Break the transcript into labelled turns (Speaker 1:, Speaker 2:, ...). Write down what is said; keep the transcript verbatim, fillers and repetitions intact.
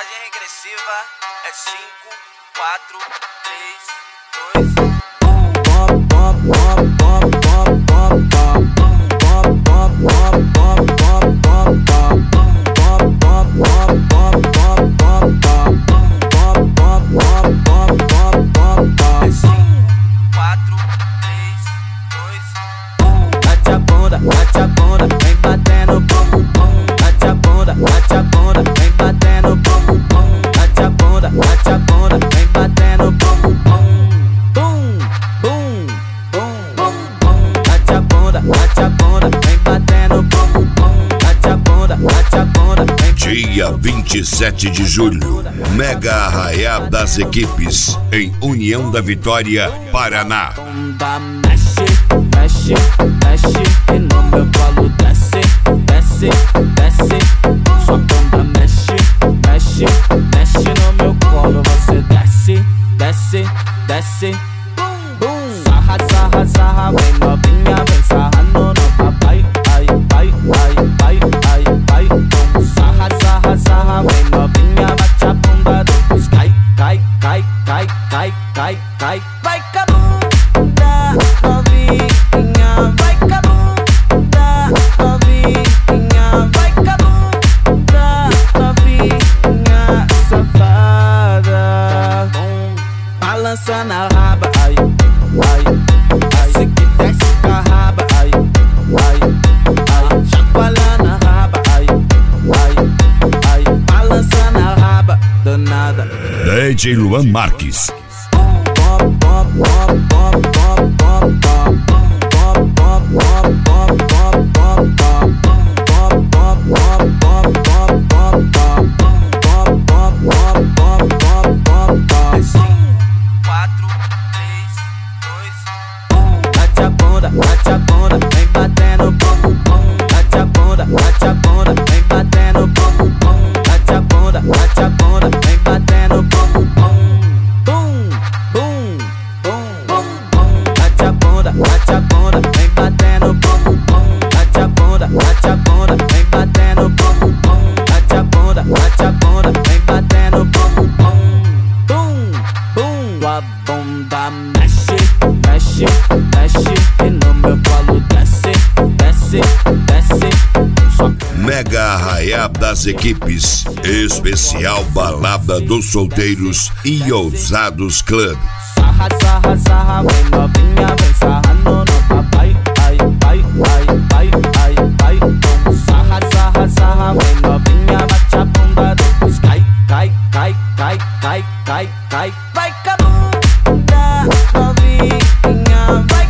Speaker 1: Contagem regressiva é cinco, quatro, três, dois,
Speaker 2: bate a bunda, bate a bunda, vem batendo bum bum. Bate a bunda, bate a bunda, vem batendo bum bum. Bate a bunda, bate a bunda, vem batendo bum bum. Bum bum bum bum bum. Bate a bunda, bate a bunda, vem batendo bum bum. Bate a bunda, bate a bunda, vem.
Speaker 3: Dia vinte e sete de julho, Mega Arraiá das Equipes, em União da Vitória, Paraná.
Speaker 2: Bunda mexe, mexe, mexe, e no meu colo desce, desce, desce. Sua bunda mexe, mexe, mexe no meu colo. Você desce, desce, desce. Bum, bum. Sarra, sarra, sarra, vem novinha, vem sarrando no papai. Ai, ai, ai, ai, ai, ai. Bum. Sarra, sarra, sarra, vem novinha, bate a bunda, depois cai, cai, cai, cai, cai, cai, cai. Vai com a bunda novinha, vai com a bunda novinha, vai com a bunda novinha, safada. Bum. Balança na raba, ai, ai, ai. Se que desce com a raba, ai, ai, ai. Chacoalha na raba, ai, ai, ai. Balança na raba, danada.
Speaker 3: D J Luan Marques.
Speaker 2: Bate a bunda, bate a bunda, vem batendo bum bum. Bate a bunda, bate a bunda, vem batendo bum bum. Bate a bunda, bate a bunda, vem batendo bum bum. Bum, bum, bum, bum, bum. Bate a bunda, bate a bunda, vem batendo bum bum. Bate a bunda, bate a bunda, vem batendo bum bum. Bate a bunda, bate a bunda, vem batendo bum bum. Bum, bum. Tua bunda mexe, mexe, mexe, e no meu colo desce, desce, desce. Só
Speaker 3: Mega Arraiá das Equipes, especial balada dos solteiros e ousados club.
Speaker 2: sarra, sarra, sarra, vem novinha, vem sarrando no papai. Ai, ai, ai, ai, ai, ai. Bum. Sarra, sarra, sarra, vem novinha, bate a bunda, depois cai, cai, cai, cai, cai, cai, cai. Vai com a bunda novinha, vai.